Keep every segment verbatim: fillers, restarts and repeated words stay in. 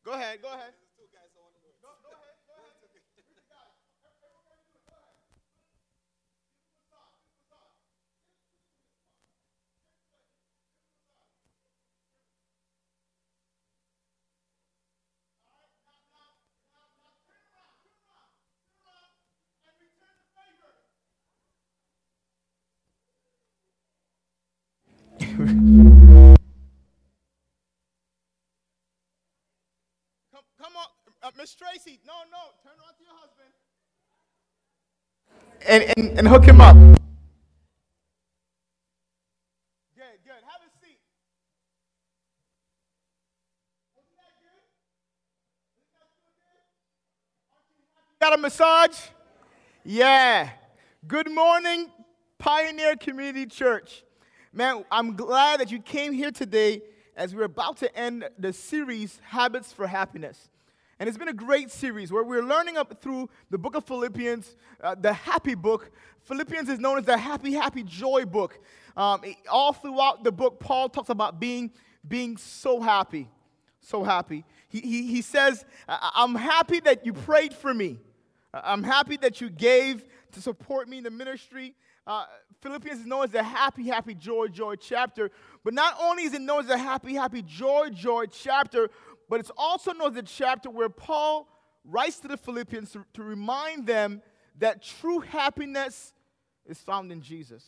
Go ahead, go ahead. Come, come on, uh, Miss Tracy. No, no, turn around to your husband. And, and and hook him up. Good, good. Have a seat. Got a massage? Yeah. Good morning, Pioneer Community Church. Man, I'm glad that you came here today as we're about to end the series, Habits for Happiness. And it's been a great series where we're learning up through the book of Philippians, uh, the happy book. Philippians is known as the happy, happy joy book. Um, it- all throughout the book, Paul talks about being, being so happy, so happy. He, he, he says, "I- I'm happy that you prayed for me. I'm happy that you gave to support me in the ministry." Uh, Philippians is known as the happy, happy, joy, joy chapter. But not only is it known as the happy, happy, joy, joy chapter, but it's also known as the chapter where Paul writes to the Philippians to, to remind them that true happiness is found in Jesus.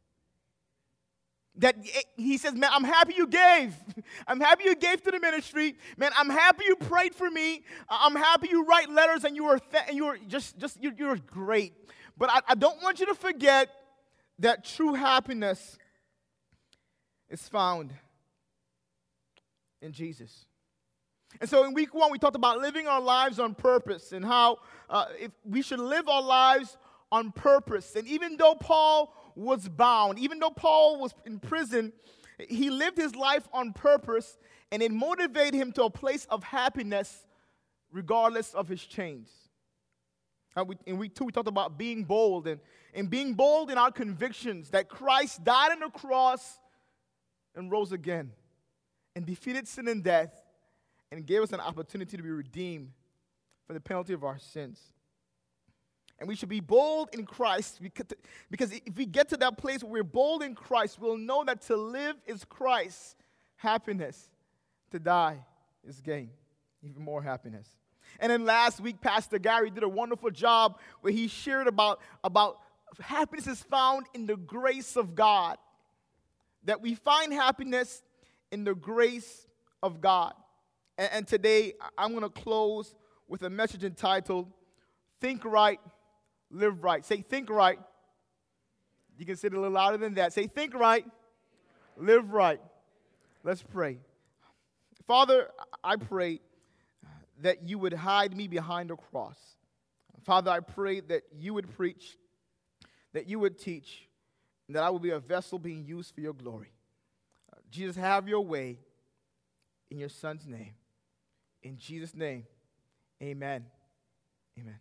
That he says, man, I'm happy you gave. I'm happy you gave to the ministry. Man, I'm happy you prayed for me. I'm happy you write letters and you were th- and you were just just you you're great. But I, I don't want you to forget that true happiness is found in Jesus. And so in week one, we talked about living our lives on purpose and how uh, if we should live our lives on purpose. And even though Paul was bound, even though Paul was in prison, he lived his life on purpose, and it motivated him to a place of happiness regardless of his chains. Uh, we, in week two, we talked about being bold, and, and being bold in our convictions that Christ died on the cross and rose again and defeated sin and death and gave us an opportunity to be redeemed for the penalty of our sins. And we should be bold in Christ because, because if we get to that place where we're bold in Christ, we'll know that to live is Christ, happiness. To die is gain, even more happiness. And then last week, Pastor Gary did a wonderful job where he shared about, about happiness is found in the grace of God. That we find happiness in the grace of God. And, and today, I'm going to close with a message entitled, Think Right, Live Right. Say, think right. You can say it a little louder than that. Say, think right, live right. Let's pray. Father, I pray that you would hide me behind a cross. Father, I pray that you would preach, that you would teach, and that I would be a vessel being used for your glory. Uh, Jesus, have your way in your Son's name. In Jesus' name, amen. Amen.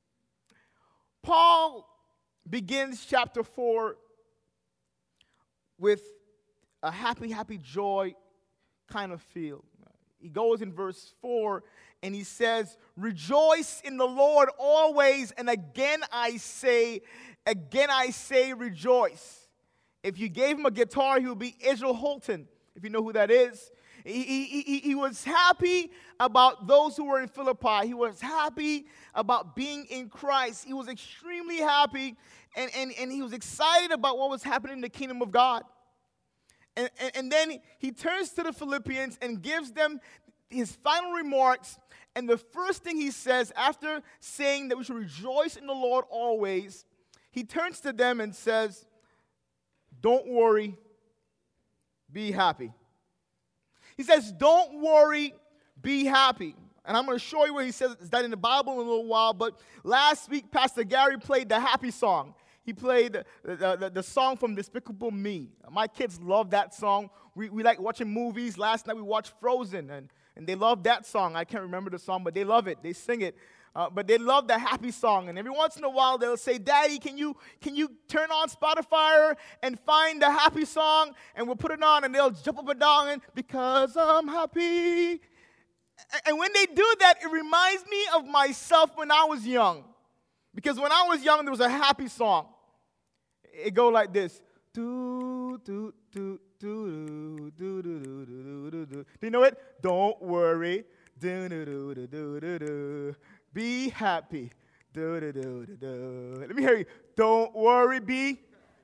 Paul begins chapter four with a happy, happy joy kind of feel. He goes in verse four and he says, rejoice in the Lord always, and again I say, again I say rejoice. If you gave him a guitar, he would be Israel Houghton, if you know who that is. He, he, he, he was happy about those who were in Philippi. He was happy about being in Christ. He was extremely happy, and, and, and he was excited about what was happening in the kingdom of God. And, and, and then he turns to the Philippians and gives them his final remarks. And the first thing he says after saying that we should rejoice in the Lord always, he turns to them and says, don't worry, be happy. He says, don't worry, be happy. And I'm going to show you where he says that in the Bible in a little while. But last week, Pastor Gary played the happy song. He played the, the, the, the song from Despicable Me. My kids love that song. We, we like watching movies. Last night we watched Frozen, and, and they love that song. I can't remember the song, but they love it. They sing it. Uh, but they love the happy song. And every once in a while they'll say, Daddy, can you can you turn on Spotify and find the happy song? And we'll put it on, and they'll jump up and down, and because I'm happy. And when they do that, it reminds me of myself when I was young. Because when I was young, there was a happy song. It go like this. Do, do, do, do, do, do, do, do, do, do, do. Do you know it? Don't worry. Do, do, do, do, do, do, do. Be happy. Do, do, do, do, do. Let me hear you. Don't worry, be.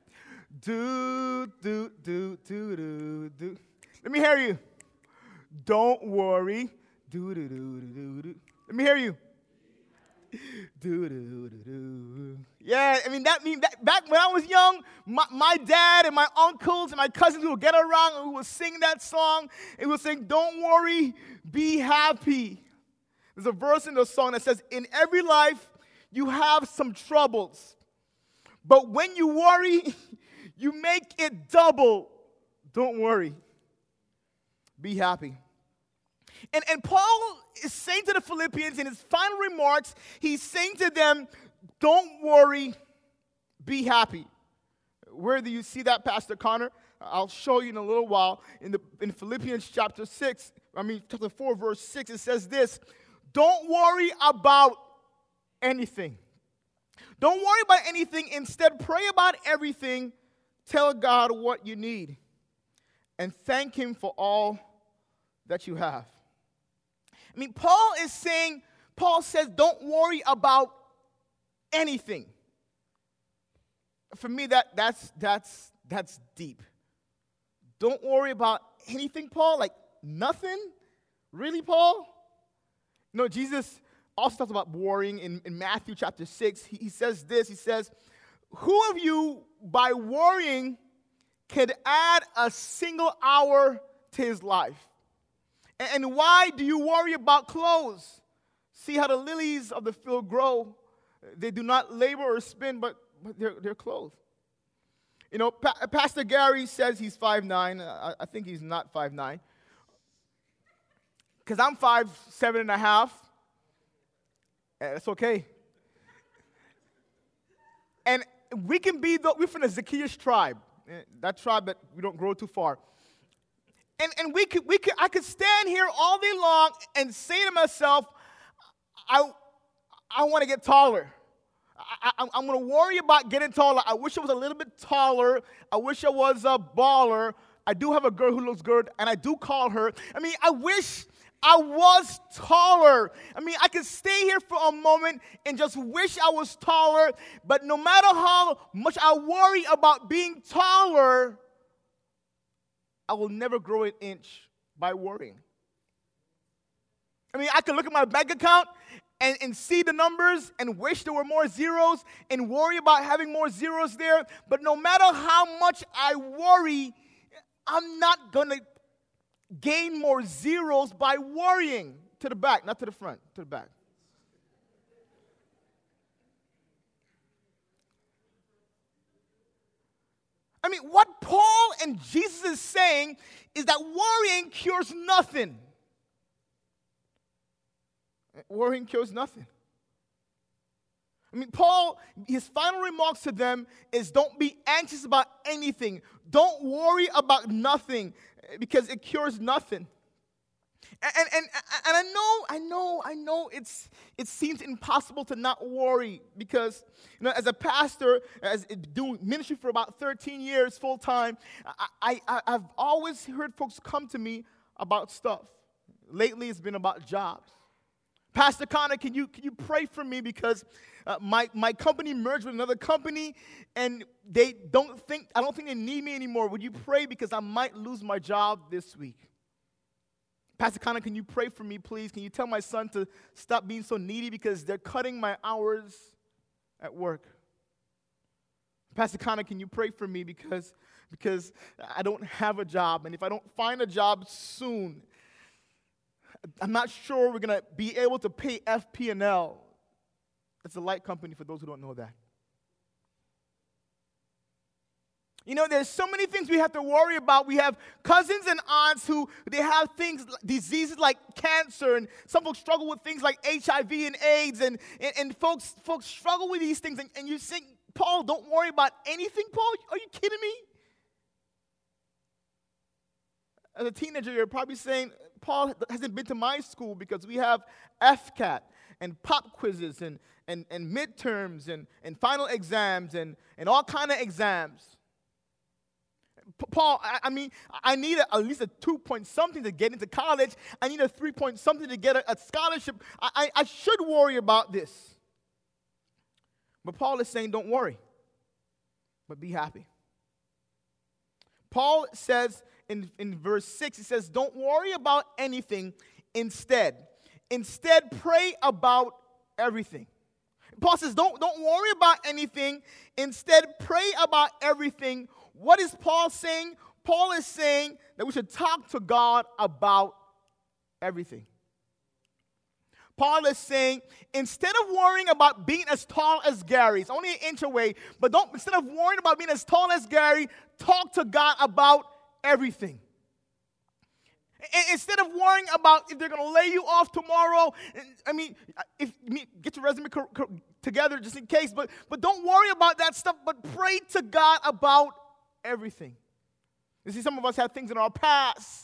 Do, do, do, do, do, do. Let me hear you. Don't worry. Do, do, do, do, do, do. Let me hear you. Do, do, do, do. Yeah, I mean, that mean that back when I was young, my, my dad and my uncles and my cousins would get around and we would sing that song. It would sing, don't worry, be happy. There's a verse in the song that says, in every life, you have some troubles. But when you worry, you make it double. Don't worry. Be happy. And, and Paul is saying to the Philippians in his final remarks, he's saying to them, don't worry, be happy. Where do you see that, Pastor Connor? I'll show you in a little while. In, the, in Philippians chapter six, I mean chapter four, verse six, it says this, don't worry about anything. Don't worry about anything. Instead, pray about everything. Tell God what you need. And thank Him for all that you have. I mean, Paul is saying, Paul says, don't worry about anything. For me, that that's that's that's deep. Don't worry about anything, Paul? Like nothing? Really, Paul? No, Jesus also talks about worrying in, in Matthew chapter six. He, he says this, he says, who of you, by worrying, could add a single hour to his life? And why do you worry about clothes? See how the lilies of the field grow. They do not labor or spin, but, but they're, they're clothed. You know, pa- Pastor Gary says he's five nine. I, I think he's not five nine. Because I'm five seven and a half. And it's okay. And we can be, the, we're from the Zacchaeus tribe. That tribe that we don't grow too far. And and we could we could I could stand here all day long and say to myself, I I want to get taller. I, I, I'm going to worry about getting taller. I wish I was a little bit taller. I wish I was a baller. I do have a girl who looks good, and I do call her. I mean, I wish I was taller. I mean, I could stay here for a moment and just wish I was taller. But no matter how much I worry about being taller, I will never grow an inch by worrying. I mean, I can look at my bank account and, and see the numbers and wish there were more zeros and worry about having more zeros there. But no matter how much I worry, I'm not going to gain more zeros by worrying. To the back, not to the front, to the back. I mean, what Paul and Jesus is saying is that worrying cures nothing. Worrying cures nothing. I mean, Paul, his final remarks to them is don't be anxious about anything. Don't worry about nothing because it cures nothing. And, and, and, and I know, I know, I know it's, it seems impossible to not worry because, you know, as a pastor, as doing ministry for about thirteen years full time, I, I, I've always heard folks come to me about stuff. Lately, it's been about jobs. Pastor Connor, can you can you pray for me because uh, my my company merged with another company and they don't think I don't think they need me anymore. Would you pray because I might lose my job this week? Pastor Connor, can you pray for me, please? Can you tell my son to stop being so needy because they're cutting my hours at work? Pastor Connor, can you pray for me because because I don't have a job, and if I don't find a job soon, I'm not sure we're going to be able to pay F P and L. That's a light company for those who don't know that. You know, there's so many things we have to worry about. We have cousins and aunts who they have things, diseases like cancer, and some folks struggle with things like H I V and AIDS, and, and, and folks folks struggle with these things. And, and you think, Paul, don't worry about anything, Paul? Are you kidding me? As a teenager, you're probably saying, Paul hasn't been to my school because we have F CAT and pop quizzes and, and, and midterms and, and final exams and, and all kind of exams. P- Paul, I, I mean, I need a, at least a two-point something to get into college. I need a three-point something to get a, a scholarship. I, I, I should worry about this. But Paul is saying, don't worry, but be happy. Paul says in, in verse six, he says, don't worry about anything. Instead, instead pray about everything. Paul says, don't, don't worry about anything. Instead, pray about everything. What is Paul saying? Paul is saying that we should talk to God about everything. Paul is saying, instead of worrying about being as tall as Gary, it's only an inch away, but don't, instead of worrying about being as tall as Gary, talk to God about everything. Instead of worrying about if they're going to lay you off tomorrow, I mean, if get your resume co- co- together just in case, but, but don't worry about that stuff, but pray to God about everything. You see, some of us have things in our past,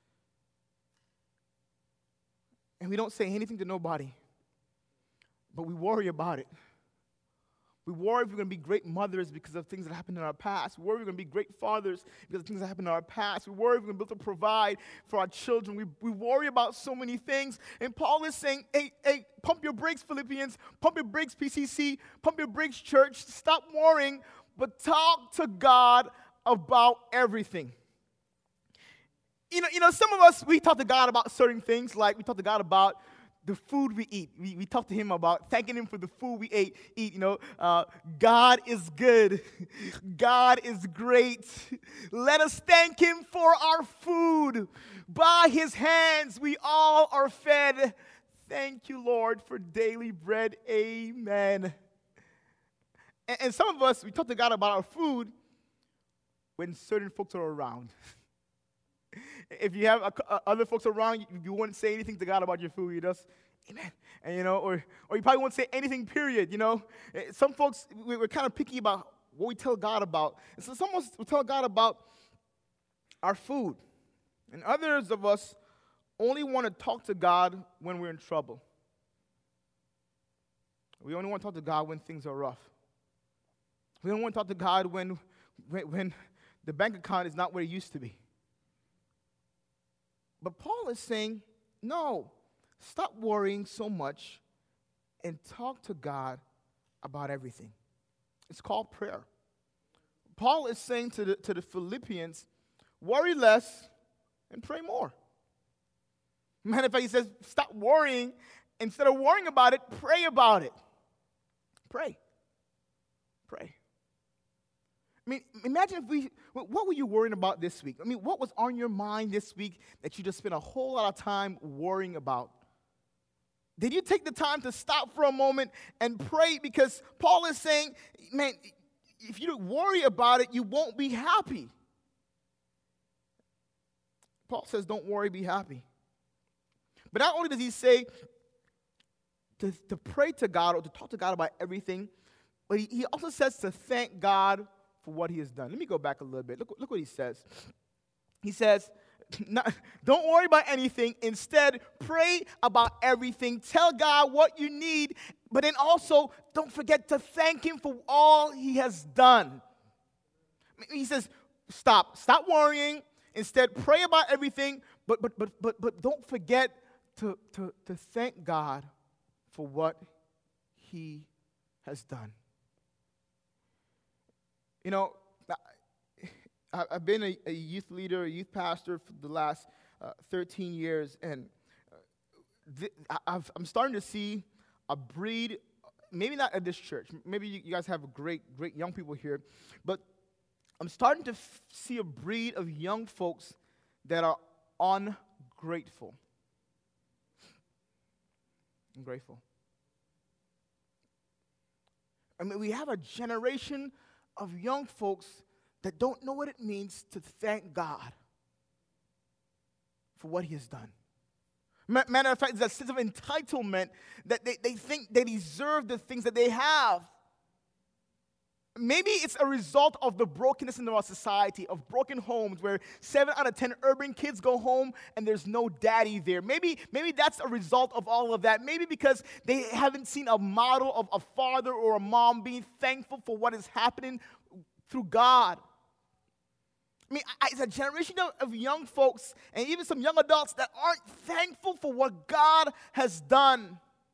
and we don't say anything to nobody, but we worry about it. We worry if we're going to be great mothers because of things that happened in our past. We worry if we're going to be great fathers because of things that happened in our past. We worry if we're going to be able to provide for our children. We, we worry about so many things. And Paul is saying, hey, hey, pump your brakes, Philippians. Pump your brakes, P C C. Pump your brakes, church. Stop worrying, but talk to God about everything. You know, you know, some of us, we talk to God about certain things, like we talk to God about the food we eat. We, we talk to Him about thanking Him for the food we ate. Eat, you know, uh, God is good. God is great. Let us thank Him for our food. By His hands we all are fed. Thank you, Lord, for daily bread. Amen. And, and some of us, we talk to God about our food when certain folks are around. If you have a, uh, other folks around, you, you wouldn't say anything to God about your food. You just, amen. And, you know, or, or you probably won't say anything, period, you know. Some folks, we, we're kind of picky about what we tell God about. And so some of us will tell God about our food. And others of us only want to talk to God when we're in trouble. We only want to talk to God when things are rough. We don't want to talk to God when, when, when the bank account is not where it used to be. But Paul is saying, no, stop worrying so much and talk to God about everything. It's called prayer. Paul is saying to the, to the Philippians, worry less and pray more. Matter of fact, he says, stop worrying. Instead of worrying about it, pray about it. Pray. Pray. I mean, imagine if we, what were you worrying about this week? I mean, what was on your mind this week that you just spent a whole lot of time worrying about? Did you take the time to stop for a moment and pray? Because Paul is saying, man, if you don't worry about it, you won't be happy. Paul says, don't worry, be happy. But not only does he say to, to pray to God or to talk to God about everything, but he, he also says to thank God for what He has done. Let me go back a little bit. Look, look what he says. He says, not, don't worry about anything. Instead, pray about everything. Tell God what you need, but then also don't forget to thank Him for all He has done. He says, stop. Stop worrying. Instead, pray about everything, but but but but but don't forget to, to, to thank God for what He has done. You know, I've been a, a youth leader, a youth pastor for the last uh, thirteen years, and th- I've, I'm starting to see a breed, maybe not at this church, maybe you, you guys have great, great young people here, but I'm starting to f- see a breed of young folks that are ungrateful. Ungrateful. I mean, we have a generation of young folks that don't know what it means to thank God for what He has done. Matter of fact, there's a sense of entitlement that they, they think they deserve the things that they have. Maybe it's a result of the brokenness in our society, of broken homes where seven out of ten urban kids go home and there's no daddy there. Maybe, maybe that's a result of all of that. Maybe because they haven't seen a model of a father or a mom being thankful for what is happening through God. I mean, I, it's a generation of, of young folks and even some young adults that aren't thankful for what God has done.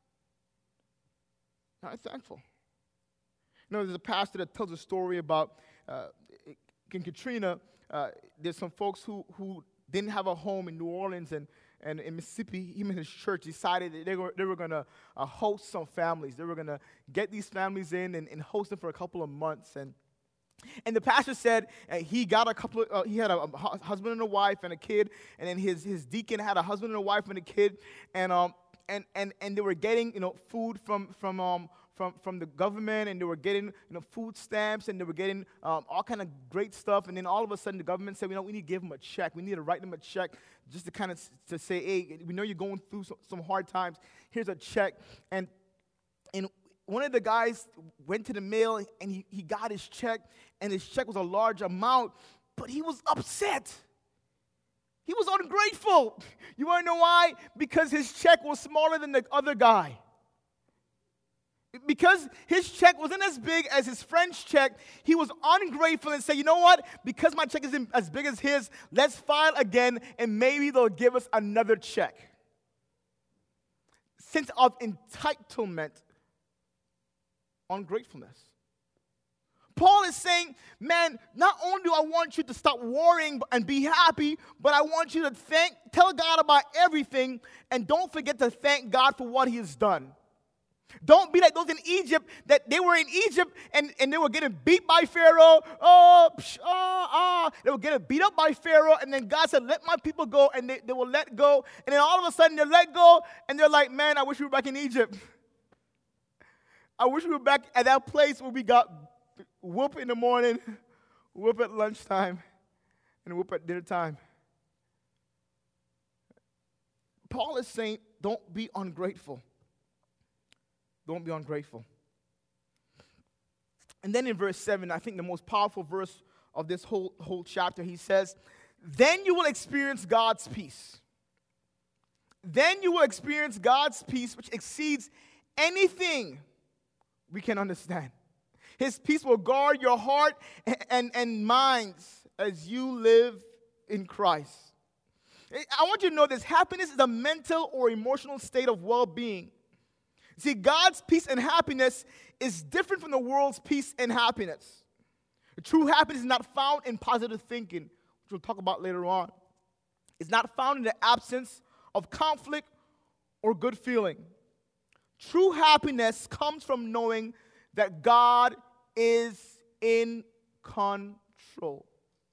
Not thankful. You know, there's a pastor that tells a story about uh, in Katrina, uh, there's some folks who, who didn't have a home in New Orleans and, and in Mississippi. Him and his church decided that they were, they were going to uh, host some families. They were going to get these families in and, and host them for a couple of months. And and the pastor said uh, he got a couple of, uh, he had a, a husband and a wife and a kid, and then his, his deacon had a husband and a wife and a kid, and um and, and, and they were getting, you know, food from from um From, from the government, and they were getting, you know, food stamps, and they were getting um, all kind of great stuff. And then all of a sudden, the government said, "We know we need to give them a check. We need to write them a check, just to kind of s- to say, hey, we know you're going through some, some hard times. Here's a check." And and one of the guys went to the mail, and he, he got his check, and his check was a large amount, but he was upset. He was ungrateful. You want to know why? Because his check was smaller than the other guy. Because his check wasn't as big as his friend's check, he was ungrateful and said, you know what? Because my check isn't as big as his, let's file again and maybe they'll give us another check. Sense of entitlement, ungratefulness. Paul is saying, man, not only do I want you to stop worrying and be happy, but I want you to thank, tell God about everything, and don't forget to thank God for what he has done. Don't be like those in Egypt, that they were in Egypt and, and they were getting beat by Pharaoh. Oh, psh, oh, oh. They were getting beat up by Pharaoh, and then God said, let my people go, and they, they will let go. And then all of a sudden, they let go, and they're like, man, I wish we were back in Egypt. I wish we were back at that place where we got whoop in the morning, whoop at lunchtime, and whoop at dinner time. Paul is saying, don't be ungrateful. Don't be ungrateful. And then in verse seven, I think the most powerful verse of this whole, whole chapter, he says, then you will experience God's peace. Then you will experience God's peace, which exceeds anything we can understand. His peace will guard your heart and, and, and minds as you live in Christ. I want you to know this. Happiness is a mental or emotional state of well-being. See, God's peace and happiness is different from the world's peace and happiness. True happiness is not found in positive thinking, which we'll talk about later on. It's not found in the absence of conflict or good feeling. True happiness comes from knowing that God is in control.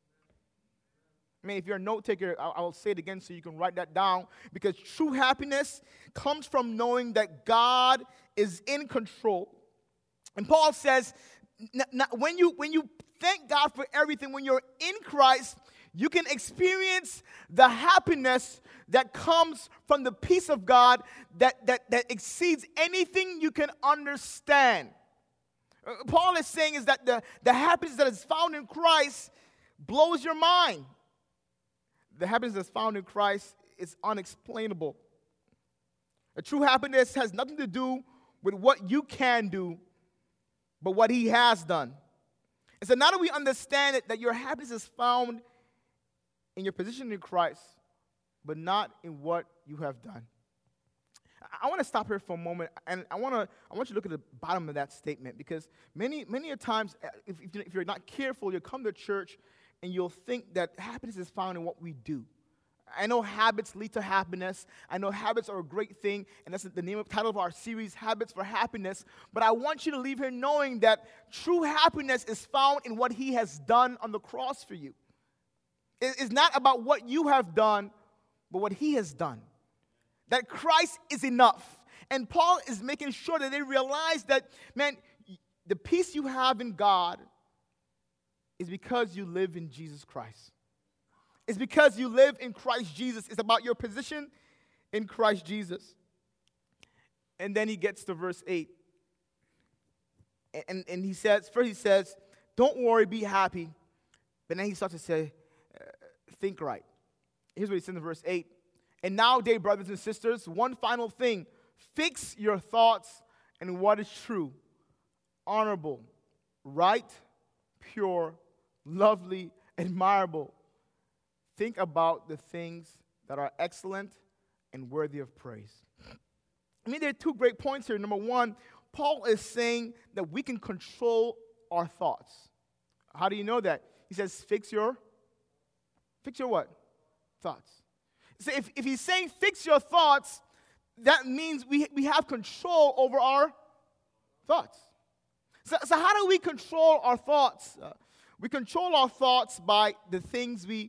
I mean, if you're a note taker, I will say it again so you can write that down. Because true happiness comes from knowing that God is in control. And Paul says, n- n- when you when you thank God for everything, when you're in Christ, you can experience the happiness that comes from the peace of God that, that, that exceeds anything you can understand. Uh, Paul is saying is that the, the happiness that is found in Christ blows your mind. The happiness that's found in Christ is unexplainable. A true happiness has nothing to do with what you can do, but what he has done. And so now that we understand it, that your happiness is found in your position in Christ, but not in what you have done. I, I want to stop here for a moment, and I want to I want you to look at the bottom of that statement, because many many a times, if, if you're not careful, you'll come to church and you'll think that happiness is found in what we do. I know habits lead to happiness. I know habits are a great thing, and that's the name of title of our series, Habits for Happiness. But I want you to leave here knowing that true happiness is found in what he has done on the cross for you. It's not about what you have done, but what he has done. That Christ is enough. And Paul is making sure that they realize that, man, the peace you have in God is because you live in Jesus Christ. It's because you live in Christ Jesus. It's about your position in Christ Jesus. And then he gets to verse eight. And, and he says, first he says, don't worry, be happy. But then he starts to say, uh, think right. Here's what he says in verse eight. And now, dear brothers and sisters, one final thing. Fix your thoughts on what is true, honorable, right, pure, lovely, admirable. Think about the things that are excellent and worthy of praise. I mean, there are two great points here. Number one, Paul is saying that we can control our thoughts. How do you know that? He says, fix your, fix your what? Thoughts. So if, if he's saying fix your thoughts, that means we, we have control over our thoughts. So, so how do we control our thoughts? Uh, we control our thoughts by the things we,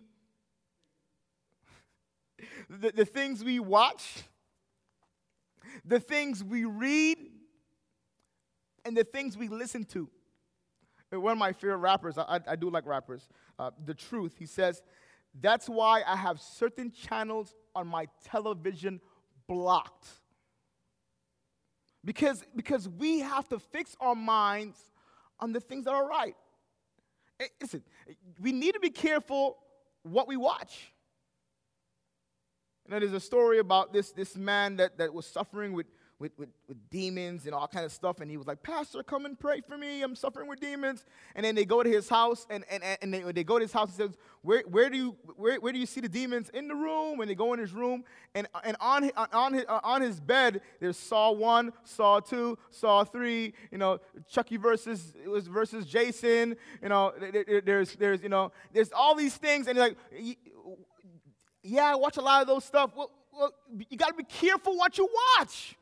the, the things we watch, the things we read, and the things we listen to. One of my favorite rappers, I, I do like rappers, uh, The Truth, he says, that's why I have certain channels on my television blocked. Because, because we have to fix our minds on the things that are right. Hey, listen, we need to be careful what we watch. You know, there's a story about this, this man that, that was suffering with, with, with, with demons and all kind of stuff, and he was like, Pastor, come and pray for me. I'm suffering with demons. And then they go to his house, and, and, and they, they go to his house and says, where, where, do you, where, where do you see the demons? In the room. And they go in his room, and, and on, on, his, on his bed, there's Saw one, Saw two, Saw three, you know, Chucky versus, it was versus Jason, you know, there, there's, there's, you know, there's all these things, and you're like, yeah, I watch a lot of those stuff. Well, well you got to be careful what you watch.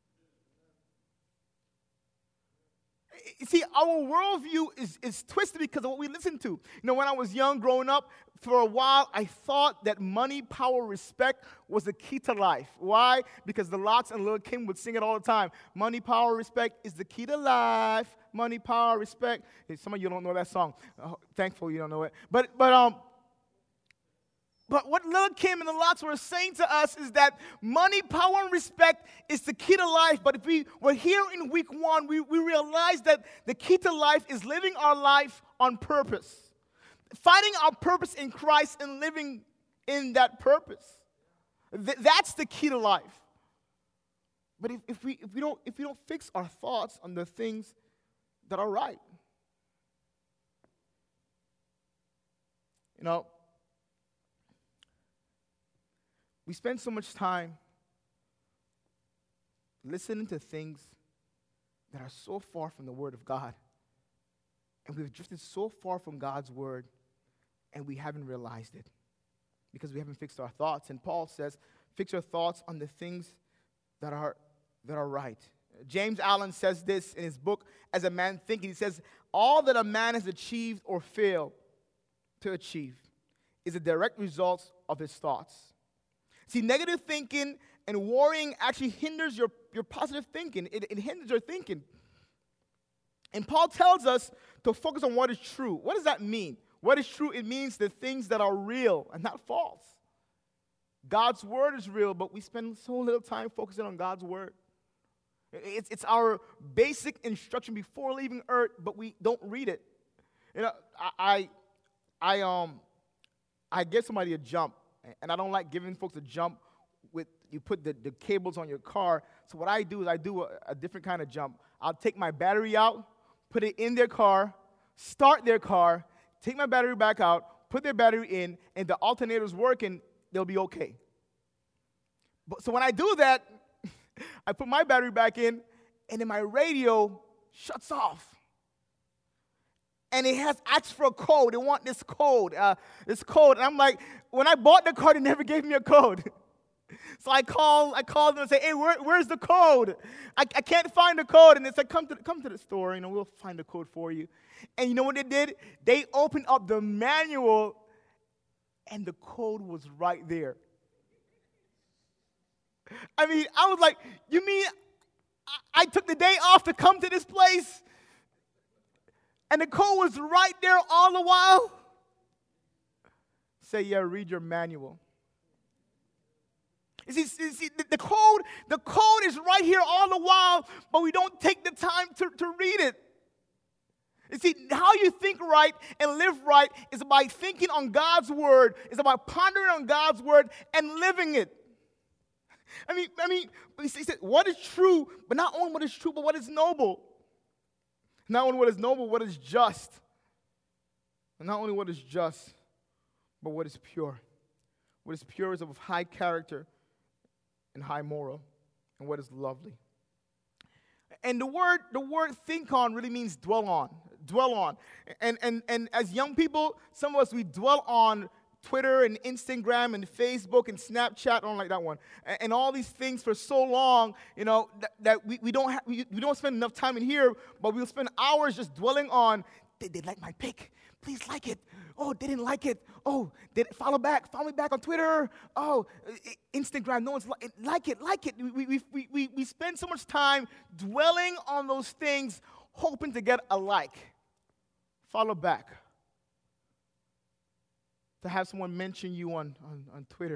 You see, our worldview is, is twisted because of what we listen to. You know, when I was young, growing up, for a while, I thought that money, power, respect was the key to life. Why? Because the Lots and Lil' Kim would sing it all the time. Money, power, respect is the key to life. Money, power, respect. Hey, some of you don't know that song. Oh, thankful you don't know it. But, but, um, But what Lil' Kim and the Lots were saying to us is that money, power, and respect is the key to life. But if we were here in week one, we, we realized that the key to life is living our life on purpose. Finding our purpose in Christ and living in that purpose. Th- that's the key to life. But if, if, we, if, we don't, if we don't fix our thoughts on the things that are right, you know, we spend so much time listening to things that are so far from the Word of God. And we've drifted so far from God's Word, and we haven't realized it because we haven't fixed our thoughts. And Paul says, fix your thoughts on the things that are, that are right. James Allen says this in his book, As a Man Thinking. He says, all that a man has achieved or failed to achieve is a direct result of his thoughts. See, negative thinking and worrying actually hinders your, your positive thinking. It, it hinders your thinking. And Paul tells us to focus on what is true. What does that mean? What is true? It means the things that are real and not false. God's word is real, but we spend so little time focusing on God's word. It's, it's our basic instruction before leaving earth, but we don't read it. You know, I, I, I, um, I give somebody a jump. And I don't like giving folks a jump with, you put the, the cables on your car. So what I do is I do a, a different kind of jump. I'll take my battery out, put it in their car, start their car, take my battery back out, put their battery in, and the alternator's working, they'll be okay. But, so when I do that, I put my battery back in, and then my radio shuts off. And it has asked for a code. They want this code, uh, this code. And I'm like, when I bought the car, they never gave me a code. So I call, I call them and say, hey, where, where's the code? I, I can't find the code. And they said, come to, come to the store, you know, we'll find the code for you. And you know what they did? They opened up the manual, and the code was right there. I mean, I was like, you mean I, I took the day off to come to this place? And the code was right there all the while? Say, yeah, read your manual. You see, you see the, the code, the code is right here all the while, but we don't take the time to, to read it. You see, how you think right and live right is by thinking on God's word. It's about pondering on God's word and living it. I mean, I mean, he said, what is true, but not only what is true, but what is noble. Not only what is noble, what is just. And not only what is just, but what is pure. What is pure is of high character and high moral, and what is lovely. And the word, the word think on really means dwell on. Dwell on. And, and, and as young people, some of us, we dwell on Twitter and Instagram and Facebook and Snapchat. I don't like that one. And, and all these things for so long, you know, that, that we, we, don't ha- we, we don't spend enough time in here, but we'll spend hours just dwelling on, did they like my pic? Please like it. Oh, they didn't like it. Oh, did it follow back? Follow me back on Twitter. Oh, Instagram. No one's li- like it. Like it. We, we, we, we, we spend so much time dwelling on those things, hoping to get a like. Follow back. To have someone mention you on, on, on Twitter.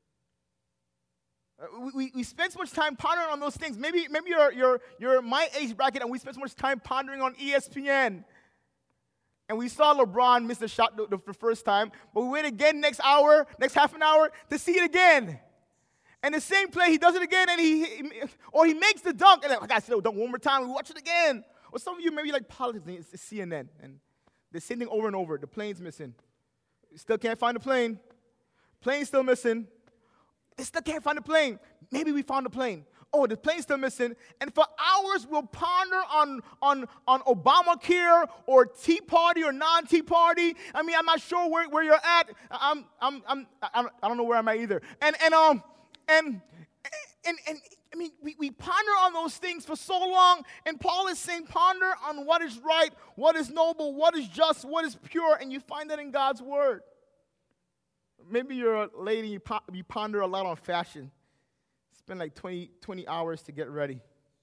Uh, we, we spend so much time pondering on those things. Maybe, maybe you're, you're, you're my age bracket and we spend so much time pondering on E S P N. And we saw LeBron miss the shot the, the first time, but we wait again next hour, next half an hour to see it again. And the same play, he does it again, and he, he or he makes the dunk, and like, I gotta see the dunk one more time. We watch it again. Or some of you maybe like politics, it's, it's C N N, and the same thing over and over. The plane's missing. Still can't find the plane. Plane's still missing. They still can't find the plane. Maybe we found the plane. Oh, the plane's still missing. And for hours, we'll ponder on, on, on Obamacare or Tea Party or non-Tea Party. I mean, I'm not sure where, where you're at. I'm, I'm, I'm, I don't know where I'm at either. And, and, um, and, and, and I mean, we, we ponder on those things for so long. And Paul is saying, ponder on what is right, what is noble, what is just, what is pure. And you find that in God's word. Maybe you're a lady, you, po- you ponder a lot on fashion. Spend like twenty, twenty hours to get ready.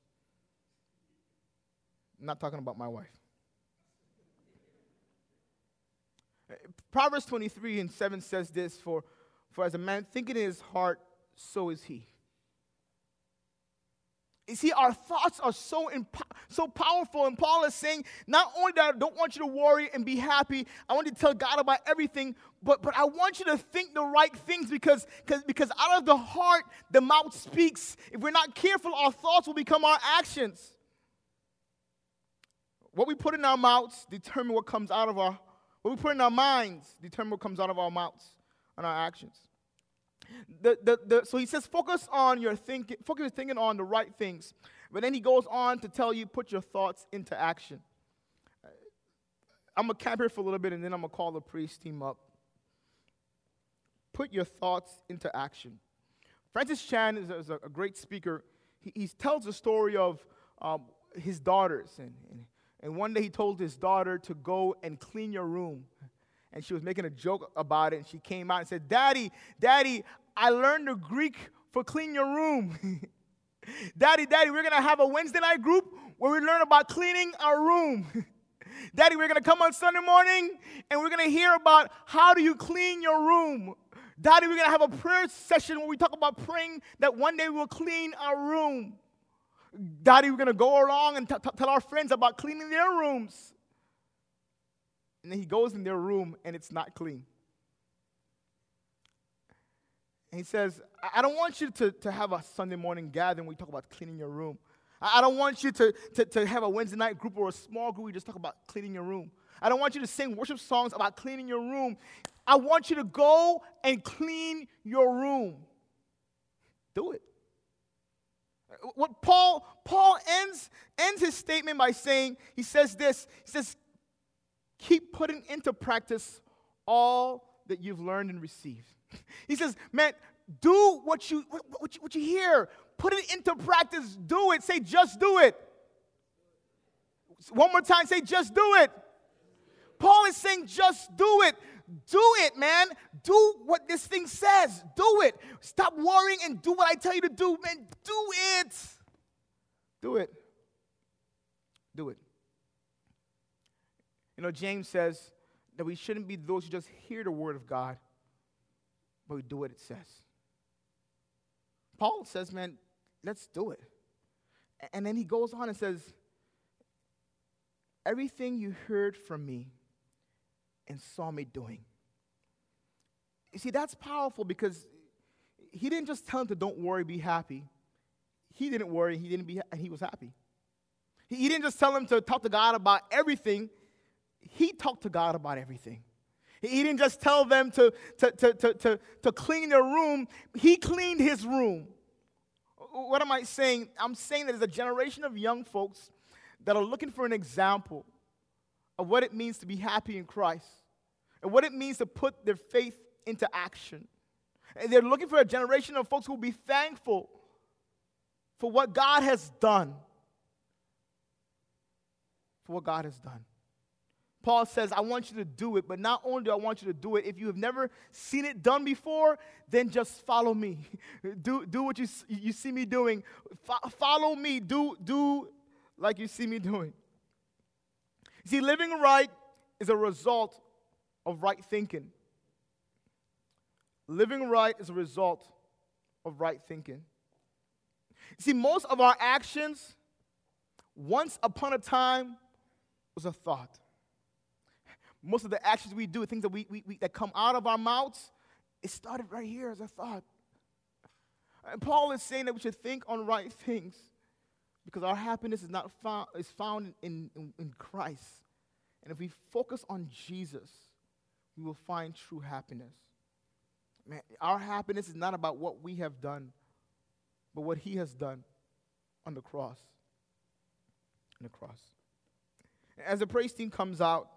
I'm not talking about my wife. Proverbs twenty-three and seven says this, for, for as a man thinketh in his heart, so is he. You see, our thoughts are so impo- so powerful, and Paul is saying, not only that I don't want you to worry and be happy, I want you to tell God about everything, but, but I want you to think the right things because, because, because out of the heart, the mouth speaks. If we're not careful, our thoughts will become our actions. What we put in our mouths determine what comes out of our, what we put in our minds determine what comes out of our mouths and our actions. The, the, the, so he says, focus on your thinking, focus your thinking on the right things. But then he goes on to tell you, put your thoughts into action. I'm going to camp here for a little bit, and then I'm going to call the priest team up. Put your thoughts into action. Francis Chan is a, is a great speaker. He, he tells the story of um, his daughters. And, and, and one day he told his daughter to go and clean your room. And she was making a joke about it, and she came out and said, Daddy, Daddy, I learned the Greek for clean your room. Daddy, Daddy, we're going to have a Wednesday night group where we learn about cleaning our room. Daddy, we're going to come on Sunday morning, and we're going to hear about how do you clean your room. Daddy, we're going to have a prayer session where we talk about praying that one day we'll clean our room. Daddy, we're going to go along and t- t- tell our friends about cleaning their rooms. And then he goes in their room, and it's not clean. And he says, I don't want you to, to have a Sunday morning gathering where we talk about cleaning your room. I don't want you to, to, to have a Wednesday night group or a small group where you just talk about cleaning your room. I don't want you to sing worship songs about cleaning your room. I want you to go and clean your room. Do it. What Paul, Paul ends, ends his statement by saying, he says this, he says, keep putting into practice all that you've learned and received. He says, man, do what you, what, what you what you hear. Put it into practice. Do it. Say, just do it. One more time, say, just do it. Paul is saying, just do it. Do it, man. Do what this thing says. Do it. Stop worrying and do what I tell you to do, man. Do it. Do it. Do it. You know, James says that we shouldn't be those who just hear the word of God, but we do what it says. Paul says, man, let's do it. And then he goes on and says, everything you heard from me and saw me doing. You see, that's powerful because he didn't just tell him to don't worry, be happy. He didn't worry, he didn't be, and he was happy. He, he didn't just tell him to talk to God about everything. He talked to God about everything. He, he didn't just tell them to, to, to, to, to, to clean their room. He cleaned his room. What am I saying? I'm saying that there's a generation of young folks that are looking for an example of what it means to be happy in Christ and what it means to put their faith into action. And they're looking for a generation of folks who will be thankful for what God has done. For what God has done. Paul says, I want you to do it, but not only do I want you to do it, if you have never seen it done before, then just follow me. do, do what you, you see me doing. Fo- follow me. Do, do like you see me doing. See, living right is a result of right thinking. Living right is a result of right thinking. See, most of our actions, once upon a time, was a thought. Most of the actions we do, things that we, we, we that come out of our mouths, it started right here as a thought. And Paul is saying that we should think on right things because our happiness is not found is found in, in, in Christ. And if we focus on Jesus, we will find true happiness. Man, our happiness is not about what we have done, but what he has done on the cross. On the cross. As the praise team comes out,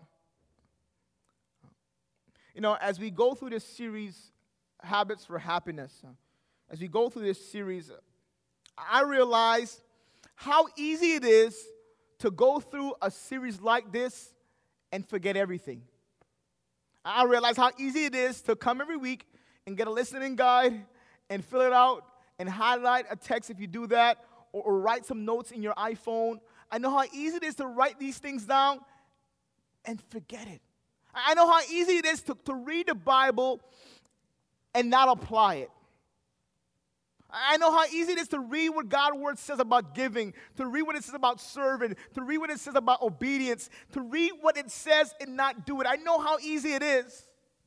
you know, as we go through this series, Habits for Happiness, as we go through this series, I realize how easy it is to go through a series like this and forget everything. I realize how easy it is to come every week and get a listening guide and fill it out and highlight a text if you do that, or, or write some notes in your iPhone. I know how easy it is to write these things down and forget it. I know how easy it is to, to read the Bible and not apply it. I know how easy it is to read what God's word says about giving, to read what it says about serving, to read what it says about obedience, to read what it says and not do it. I know how easy it is.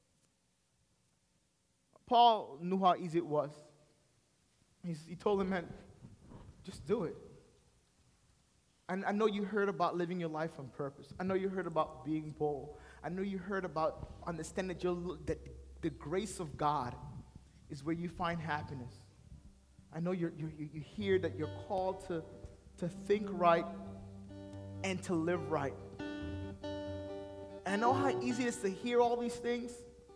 Paul knew how easy it was. He's, he told them, man, just do it. And I know you heard about living your life on purpose. I know you heard about being bold. I know you heard about understanding that, you're, that the grace of God is where you find happiness. I know you're, you you hear that you're called to, to think right and to live right. And I know how easy it is to hear all these things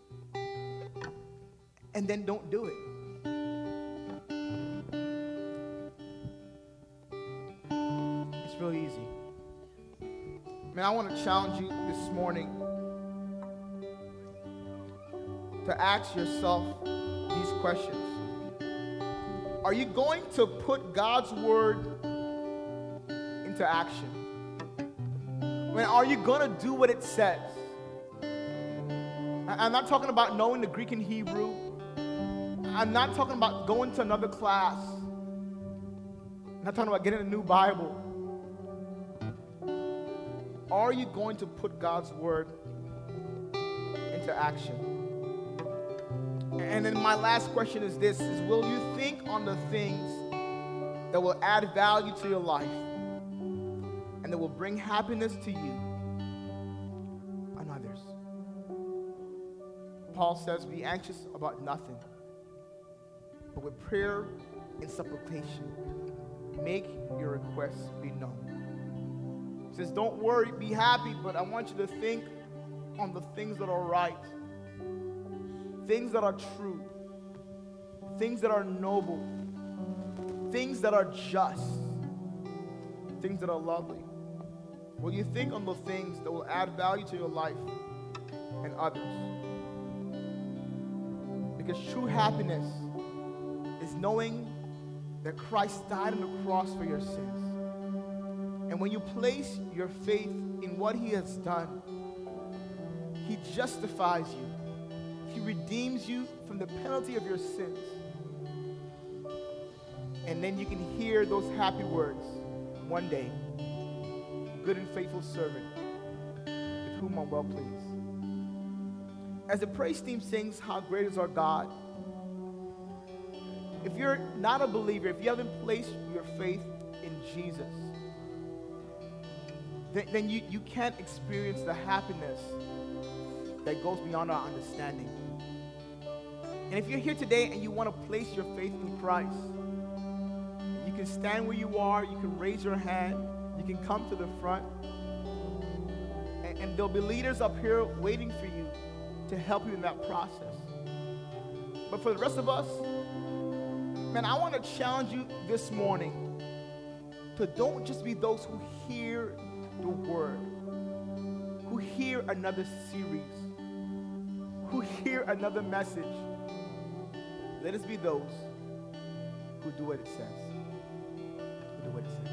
and then don't do it. It's really easy. Man, I want to challenge you this morning to ask yourself these questions. Are you going to put God's word into action? I mean, are you going to do what it says? I'm not talking about knowing the Greek and Hebrew. I'm not talking about going to another class. I'm not talking about getting a new Bible. Are you going to put God's word into action? And then my last question is this, is will you think on the things that will add value to your life and that will bring happiness to you and others? Paul says, be anxious about nothing, but with prayer and supplication, make your requests be known. He says, don't worry, be happy, but I want you to think on the things that are right. Things that are true, things that are noble, things that are just, things that are lovely. Will you think on the things that will add value to your life and others? Because true happiness is knowing that Christ died on the cross for your sins. And when you place your faith in what he has done, he justifies you. He redeems you from the penalty of your sins. And then you can hear those happy words one day. Good and faithful servant. whom I'm well pleased. As the praise team sings, How Great Is Our God, if you're not a believer, if you haven't placed your faith in Jesus, then, then you, you can't experience the happiness that goes beyond our understanding. And if you're here today and you want to place your faith in Christ, you can stand where you are, you can raise your hand, you can come to the front, and, and there'll be leaders up here waiting for you to help you in that process. But for the rest of us, man, I want to challenge you this morning to don't just be those who hear the word, who hear another series, who hear another message. Let us be those who do what it says. Who do what it says.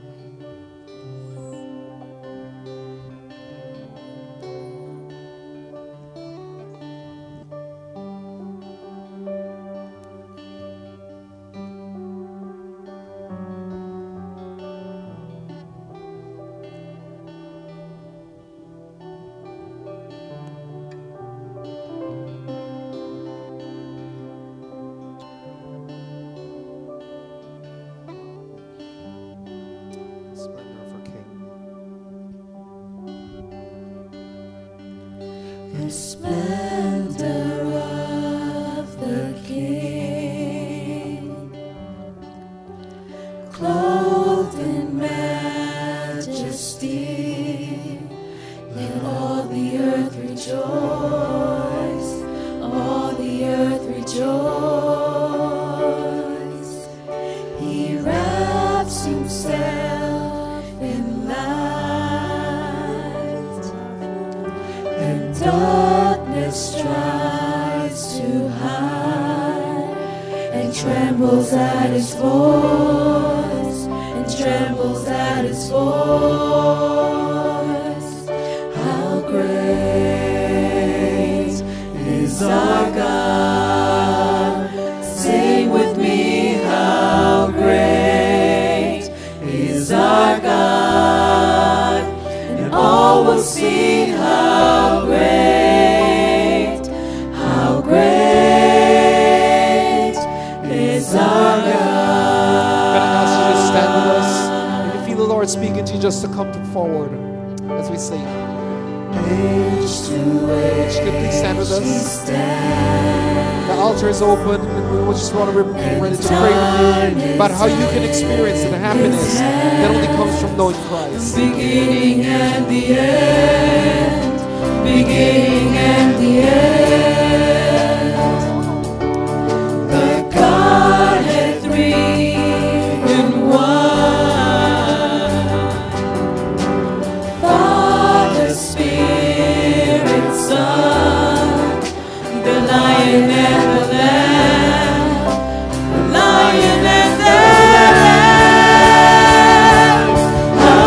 The splendor of the King, clothed in majesty, let all the earth rejoice, all the earth rejoice. He wraps himself in light, and darkness tries to hide, and trembles at his voice, and trembles at his voice. How great is our God? Sing with me, how great is our God, and all will see how great, how great is our God. I'm going to ask you to stand with us. If you feel the Lord speaking to you, just to come forward as we sing. Age to age, Could you please stand with us? The altar is open, and we just want to be ready to pray with you about how you can experience the happiness that only comes from knowing Christ. beginning and the end, beginning and the end. The Godhead three in one, Father, Spirit, Son, the Lion and the Lamb, the Lion and the Lamb. How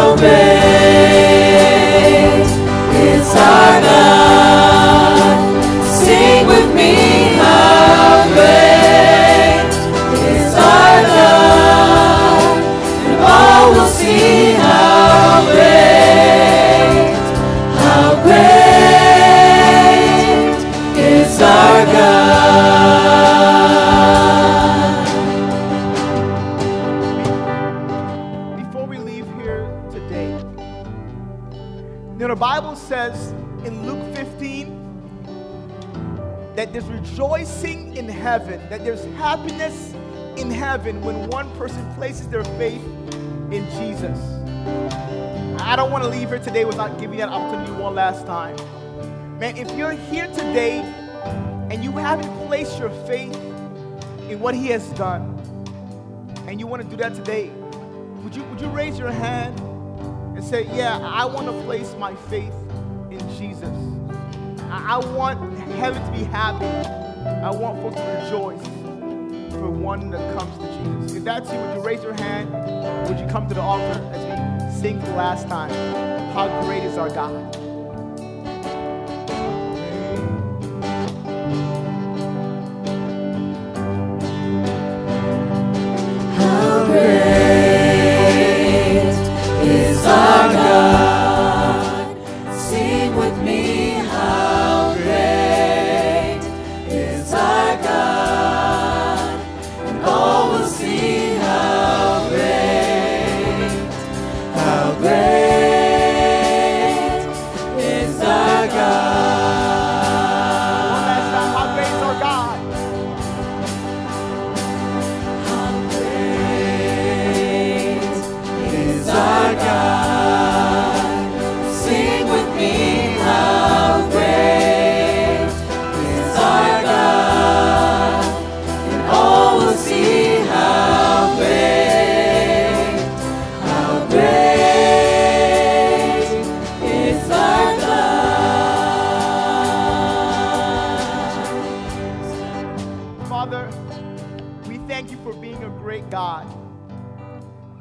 great is our God? Sing with me, how great is our God, and all will see how great, how great is our God. Before we leave here today, you know, the Bible says in Luke fifteen that there's rejoicing in heaven, that there's happiness in heaven when one person places their faith in Jesus. I don't want to leave here today without giving that opportunity one last time. Man, if you're here today and you haven't placed your faith in what he has done, and you want to do that today, would you, would you raise your hand and say, yeah, I want to place my faith in Jesus. I, I want heaven to be happy. I want folks to rejoice for one that comes to Jesus. If that's you, would you raise your hand? Would you come to the altar as we sing for the last time? How great is our God? How great is our God? Sing with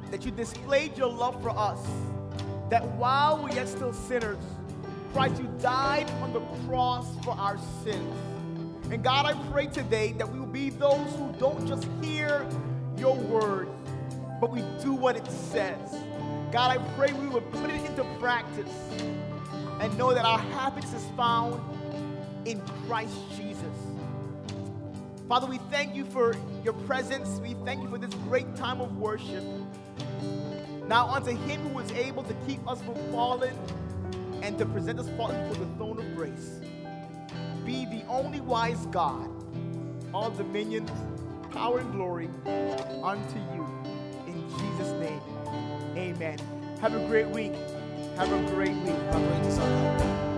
that you displayed your love for us, that while we're yet still sinners, Christ, you died on the cross for our sins. And God, I pray today that we will be those who don't just hear your word, but we do what it says. God, I pray we would put it into practice and know that our happiness is found in Christ Jesus. Father, we thank you for your presence. We thank you for this great time of worship. Now unto him who is able to keep us from falling and to present us faultless before the throne of grace, be the only wise God, all dominion, power, and glory unto you. In Jesus' name, amen. Have a great week. Have a great week. God bless you.